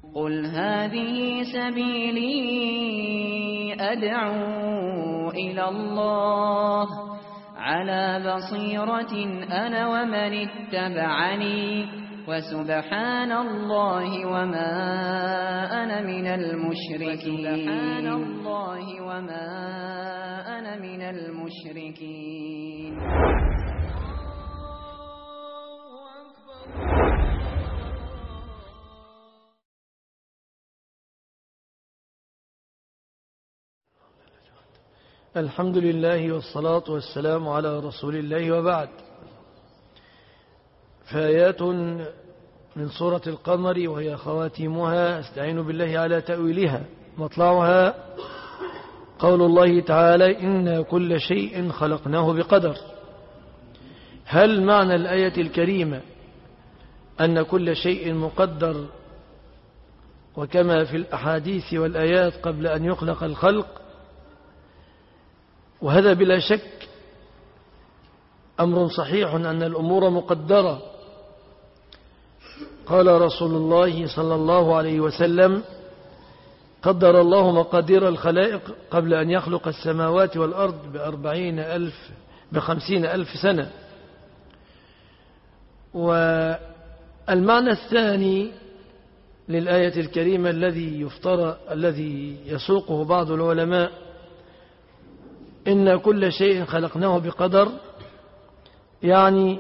قل هذه سبيلي أدعو إلى الله على بصيرة أنا ومن اتبعني وسبحان الله وما أنا من المشركين. الحمد لله والصلاة والسلام على رسول الله، وبعد. فآيات من سورة القمر وهي خواتيمها استعين بالله على تأويلها. مطلعها قول الله تعالى: إن كل شيء خلقناه بقدر. هل معنى الآية الكريمة أن كل شيء مقدر وكما في الأحاديث والآيات قبل أن يخلق الخلق؟ وهذا بلا شك أمر صحيح أن الأمور مقدرة. قال رسول الله صلى الله عليه وسلم: قدر الله مقادير الخلائق قبل أن يخلق السماوات والأرض ب50,000 سنة. والمعنى الثاني للآية الكريمة الذي يسوقه بعض العلماء: إن كل شيء خلقناه بقدر، يعني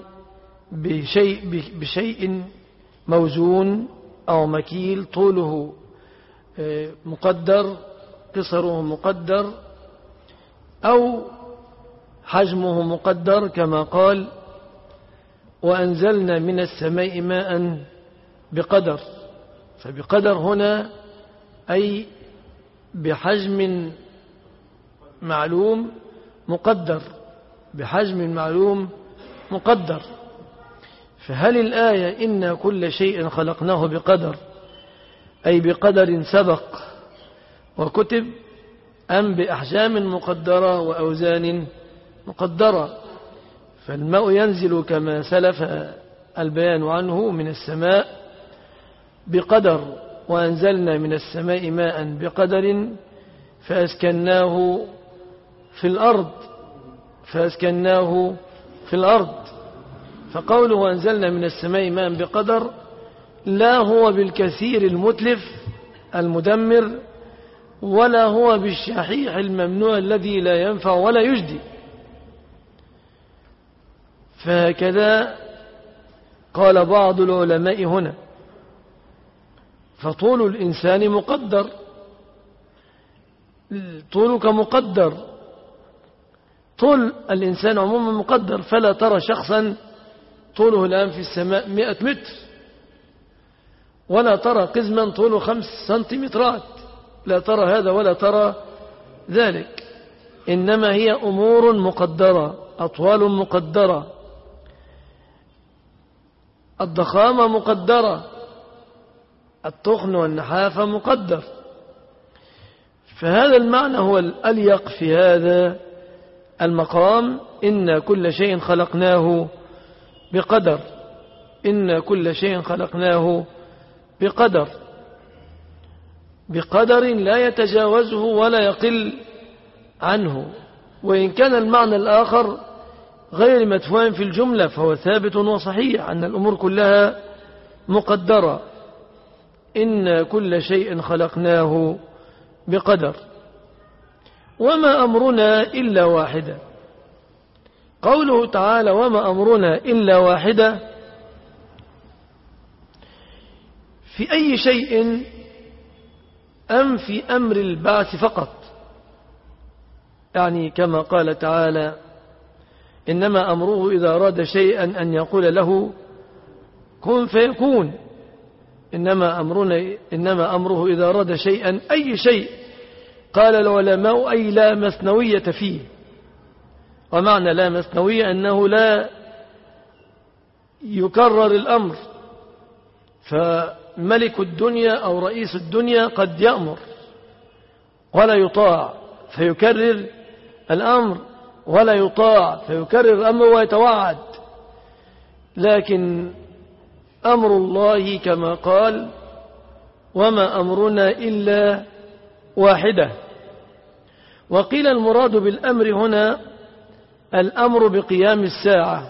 بشيء موزون أو مكيل، طوله مقدر، قصره مقدر، أو حجمه مقدر، كما قال: وأنزلنا من السماء ماء بقدر. فبقدر هنا أي بحجم معلوم مقدر، بحجم معلوم مقدر. فهل الآية إن كل شيء خلقناه بقدر أي بقدر سبق وكتب، أم بأحجام مقدرة وأوزان مقدرة؟ فالماء ينزل كما سلف البيان عنه من السماء بقدر، وأنزلنا من السماء ماء بقدر فأسكناه في الأرض. فقوله أنزلنا من السماء ماء بقدر لا هو بالكثير المتلف المدمر، ولا هو بالشحيح الممنوع الذي لا ينفع ولا يجدي. فهكذا قال بعض العلماء هنا. فطول الإنسان مقدر، طولك مقدر، طول الإنسان عموما مقدر. فلا ترى شخصا طوله الآن في السماء 100 متر، ولا ترى قزما طوله 5 سنتيمترات، لا ترى هذا ولا ترى ذلك. إنما هي أمور مقدرة، أطوال مقدرة، الضخامة مقدرة، التخن والنحافة مقدر. فهذا المعنى هو الأليق في هذا المقام: إن كل شيء خلقناه بقدر. إن كل شيء خلقناه بقدر، بقدر لا يتجاوزه ولا يقل عنه. وإن كان المعنى الآخر غير مدفوع في الجملة فهو ثابت وصحيح، أن الأمور كلها مقدرة. إن كل شيء خلقناه بقدر. وما أمرنا إلا واحدة. قوله تعالى: وما أمرنا إلا واحدة، في أي شيء أم في أمر البعث فقط؟ يعني كما قال تعالى: إنما أمره إذا أراد شيئا أن يقول له كن فيكون. إنما أمره إذا أراد شيئا، أي شيء. قال العلماء: أي لا مثنوية فيه. ومعنى لا مثنوية أنه لا يكرر الأمر. فملك الدنيا أو رئيس الدنيا قد يأمر ولا يطاع فيكرر الأمر، ولا يطاع فيكرر الأمر ويتوعد. لكن أمر الله كما قال: وما أمرنا إلا واحدة. وقيل المراد بالأمر هنا الأمر بقيام الساعة،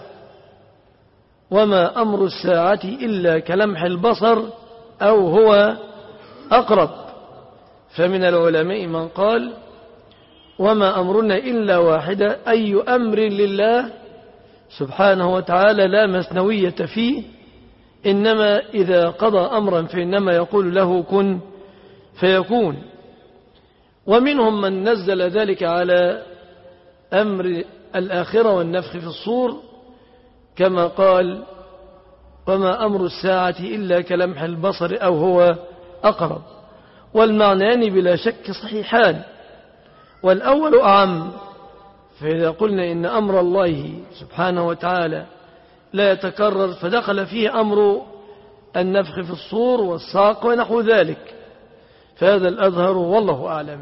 وما أمر الساعة إلا كلمح البصر أو هو أقرب. فمن العلماء من قال وما أمرنا إلا واحدة، أي أمر لله سبحانه وتعالى لا مثنوية فيه، إنما إذا قضى أمرا فإنما يقول له كن فيكون. ومنهم من نزل ذلك على أمر الآخرة والنفخ في الصور، كما قال وما أمر الساعة إلا كلمح البصر أو هو أقرب. والمعنيان بلا شك صحيحان، والأول أعم. فإذا قلنا إن أمر الله سبحانه وتعالى لا يتكرر فدخل فيه أمر النفخ في الصور والصاق ونحو ذلك، فهذا الأظهر والله أعلم.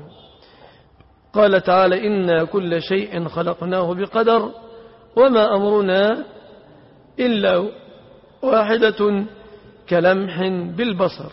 قال تعالى إنا كل شيء خلقناه بقدر وما أمرنا إلا واحدة كلمح بالبصر.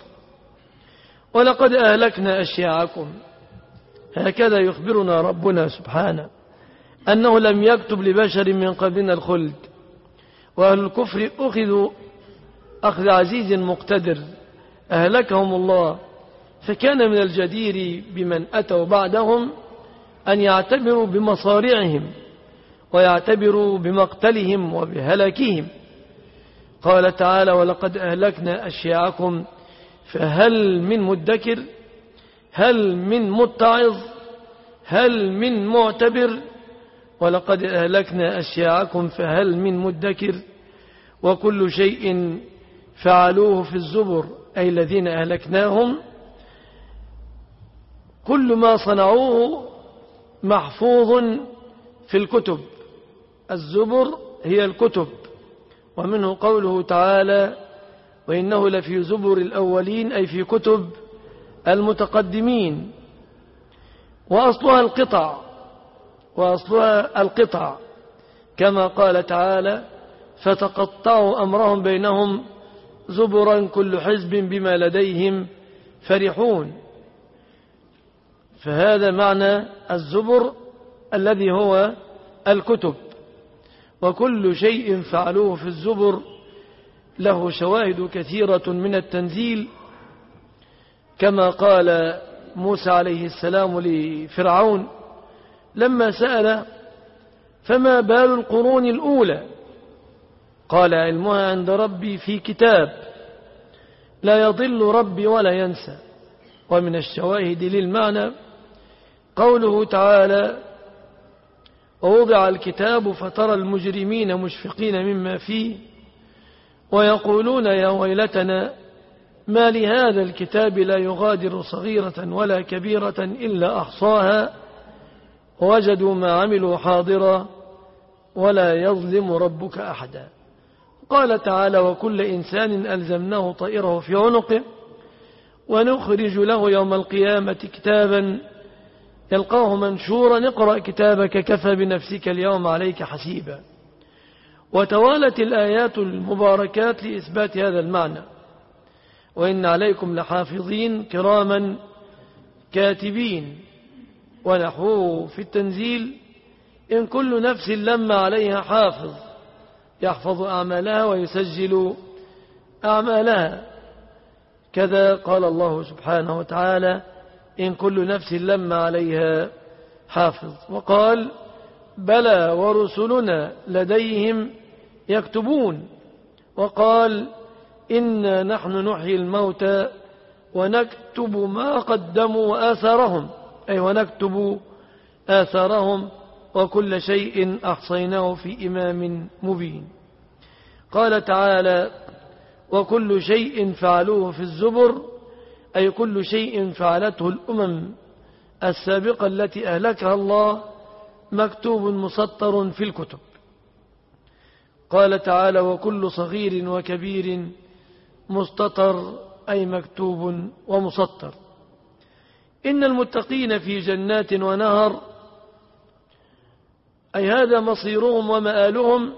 ولقد أهلكنا أشياعكم، هكذا يخبرنا ربنا سبحانه أنه لم يكتب لبشر من قبلنا الخلد، وأهل الكفر أخذوا أخذ عزيز مقتدر أهلكهم الله. فكان من الجدير بمن أتوا بعدهم أن يعتبروا بمصارعهم ويعتبروا بمقتلهم وبهلاكهم. قال تعالى ولقد أهلكنا أشياعكم فهل من مدكر، هل من متعظ، هل من معتبر. ولقد أهلكنا أشياعكم فهل من مدكر. وكل شيء فعلوه في الزبر، أي الذين أهلكناهم كل ما صنعوه محفوظ في الكتب. الزبر هي الكتب، ومنه قوله تعالى وإنه لفي زبر الأولين، أي في كتب المتقدمين. وأصلها القطع كما قال تعالى فتقطعوا أمرهم بينهم زبرا كل حزب بما لديهم فرحون. فهذا معنى الزبر الذي هو الكتب. وكل شيء فعلوه في الزبر له شواهد كثيرة من التنزيل، كما قال موسى عليه السلام لفرعون لما سأل فما بال القرون الأولى، قال علمها عند ربي في كتاب لا يضل ربي ولا ينسى. ومن الشواهد للمعنى قوله تعالى ووضع الكتاب فترى المجرمين مشفقين مما فيه ويقولون يا ويلتنا ما لهذا الكتاب لا يغادر صغيرة ولا كبيرة إلا أحصاها ووجدوا ما عملوا حاضرا ولا يظلم ربك أحدا. قال تعالى وكل إنسان ألزمناه طائره في عنقه ونخرج له يوم القيامة كتابا يلقاه منشورا اقرأ كتابك كفى بنفسك اليوم عليك حسيبا. وتوالت الآيات المباركات لإثبات هذا المعنى وإن عليكم لحافظين كراما كاتبين. ونحوه في التنزيل إن كل نفس لما عليها حافظ يحفظ أعمالها ويسجل أعمالها. كذا قال الله سبحانه وتعالى إن كل نفس لما عليها حافظ. وقال بلى ورسلنا لديهم يكتبون. وقال إنا نحن نحيي الموتى ونكتب ما قدموا وآثارهم، أي ونكتب آثارهم وكل شيء أحصيناه في إمام مبين. قال تعالى وكل شيء فعلوه في الزبر، أي كل شيء فعلته الأمم السابقة التي أهلكها الله مكتوب مسطر في الكتب. قال تعالى وكل صغير وكبير مستطر، أي مكتوب ومسطر. إن المتقين في جنات ونهر، أي هذا مصيرهم ومآلهم.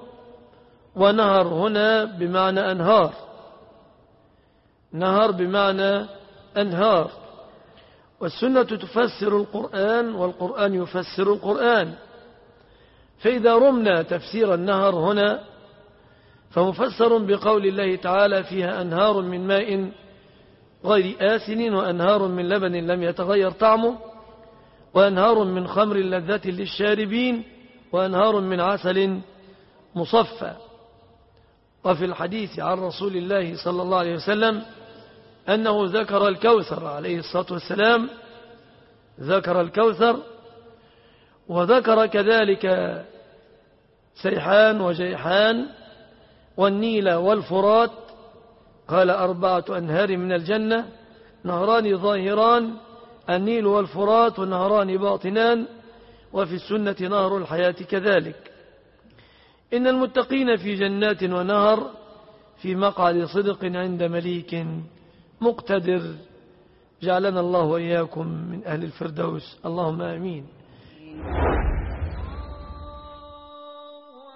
ونهر هنا بمعنى أنهار، نهر بمعنى أنهار، والسنة تفسر القرآن والقرآن يفسر القرآن. فإذا رمنا تفسير النهر هنا فمفسر بقول الله تعالى فيها أنهار من ماء غير آسن وأنهار من لبن لم يتغير طعمه وأنهار من خمر لذة للشاربين وأنهار من عسل مصفى. وفي الحديث عن رسول الله صلى الله عليه وسلم أنه ذكر الكوثر عليه الصلاة والسلام، ذكر الكوثر، وذكر كذلك سيحان وجيحان والنيل والفرات، قال 4 أنهار من الجنة، نهران ظاهران، النيل والفرات، ونهران باطنان، وفي السنة نهر الحياة كذلك. إن المتقين في جنات ونهر في مقعد صدق عند مليك مقتدر. جعلنا الله وإياكم من أهل الفردوس، اللهم آمين.